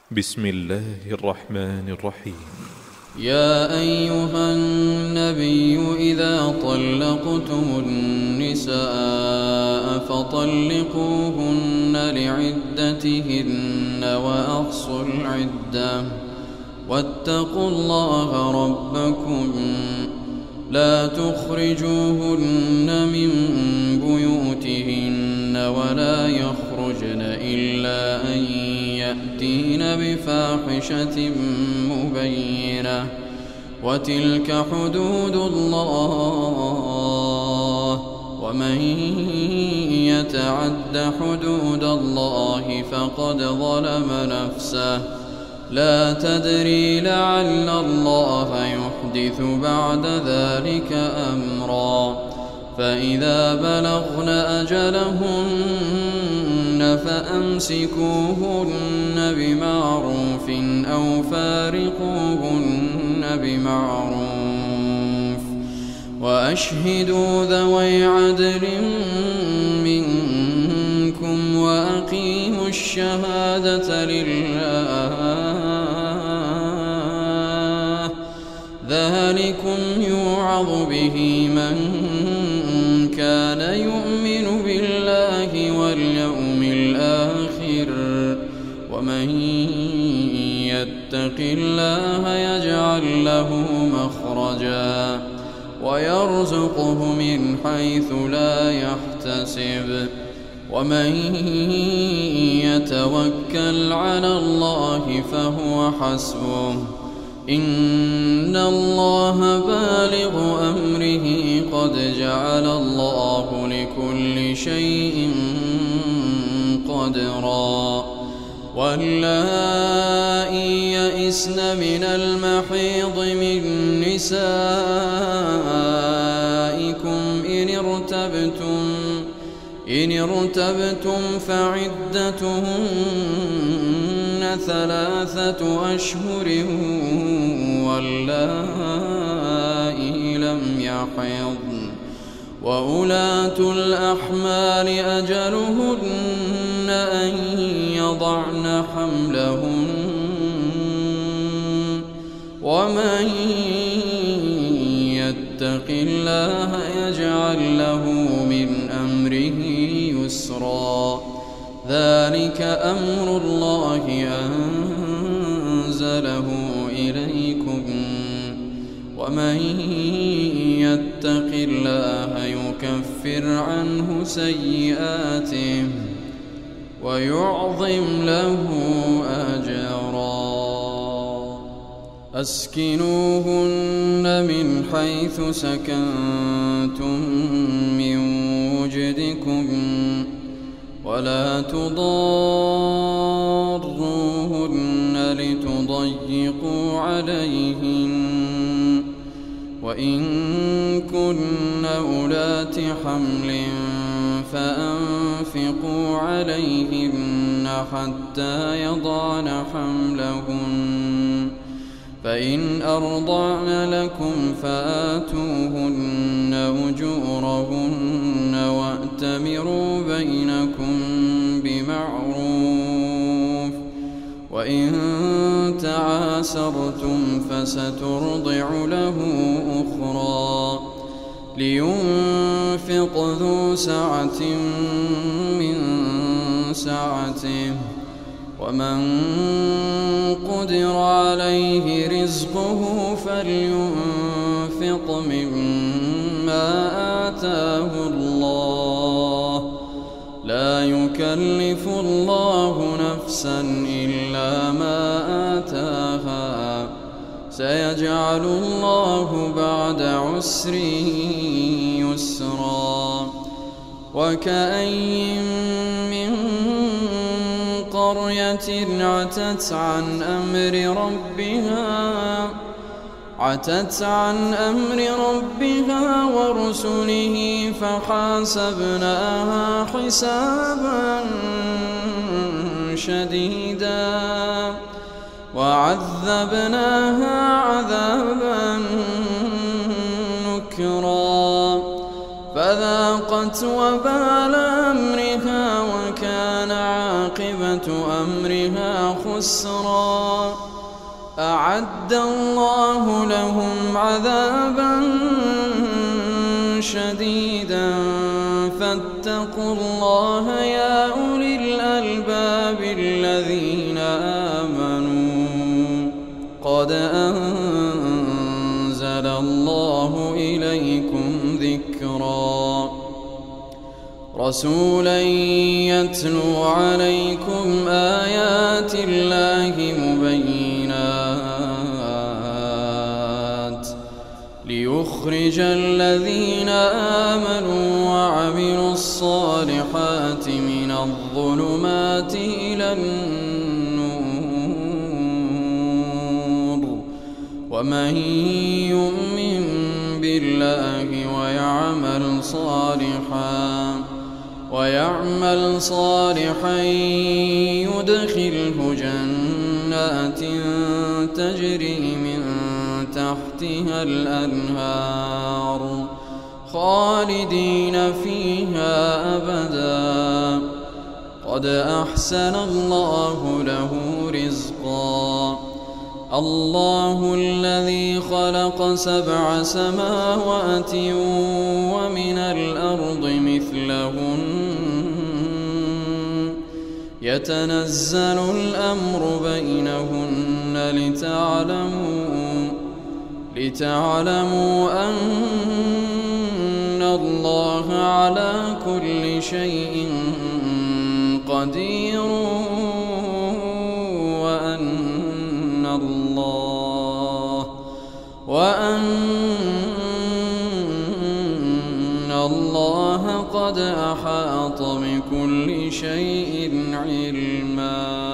بسم الله الرحمن الرحيم. يا أيها النبي إذا طلقتم النساء فطلقوهن لعدتهن وأحصوا العدة واتقوا الله ربكم لا تخرجوهن من بيوتهن ولا يخرجن إلا أن يأتين بفاحشة مبينة وتلك حدود الله ومن يتعد حدود الله فقد ظلم نفسه لا تدري لعل الله يحدث بعد ذلك أمرا فإذا بلغن أجلهن فأمسكوهن بمعروف أو فارقوهن بمعروف وأشهدوا ذوي عدل منكم وأقيموا الشهادة لله ذلكم يوعظ به من كان يؤمن بالله واليوم الآخر ومن يتق الله يجعل له مخرجا ويرزقه من حيث لا يحتسب ومن يتوكل على الله فهو حسبه إن الله بالغ أمره قد جعل الله لكل شيء قدرا واللائي يئسن من المحيض من نسائكم إن ارتبتم فعدتهن 3 أشهر واللائي لم يحضن وأولاة الأحمال أجلهن أن يضعن حملهن ومن يتق الله يجعل له من أمره يسرا ذلك أمر الله أنزله إليكم ومن يتق الله يكفر عنه سيئاته ويعظم له أجرا أسكنوهن من حيث سكنتم من وجدكم ولا تضاروهن لتضيقوا عليهن وإن كن أولات حمل فأنفقوا عليهن حتى يضعن حملهن فإن أرضعن لكم فآتوهن أجورهن وأتمروا بينكم بمعروف وإن تعاسرتم فسترضع له أخرى لينفق ذو سعة من سعته ومن قدر عليه رزقه فلينفق مما آتاه الله لا يكلف الله نفسا إلا ما آتاها سيجعل الله بعد عسر يسرا وكأين من قرية عتت عن أمر ربها ورسله فحاسبناها حسابا شديدا وعذبناها عذابا نكرا فذاقت وبال أمرها وكان عاقبة عاقبة أمرها خسرا أعد الله لهم عذابا شديدا فاتقوا الله يا أولي الألباب الذين آمنوا قد أنزل الله إليكم ذكرا رسولا يتلو عليكم آيات الله مبينات ليخرج الذين آمنوا وعملوا الصالحات من الظلمات إلى النور ومن يؤمن بالله ويعمل صالحا يدخله جنات تجري من تحتها الأنهار خالدين فيها أبدا قد أحسن الله له رزقا الله الذي خلق 7 سماوات ومن الأرض مثلهن يتنزل الأمر بينهن لتعلموا أن الله على كل شيء قدير وأن الله قد أحاط بكل شيء علما.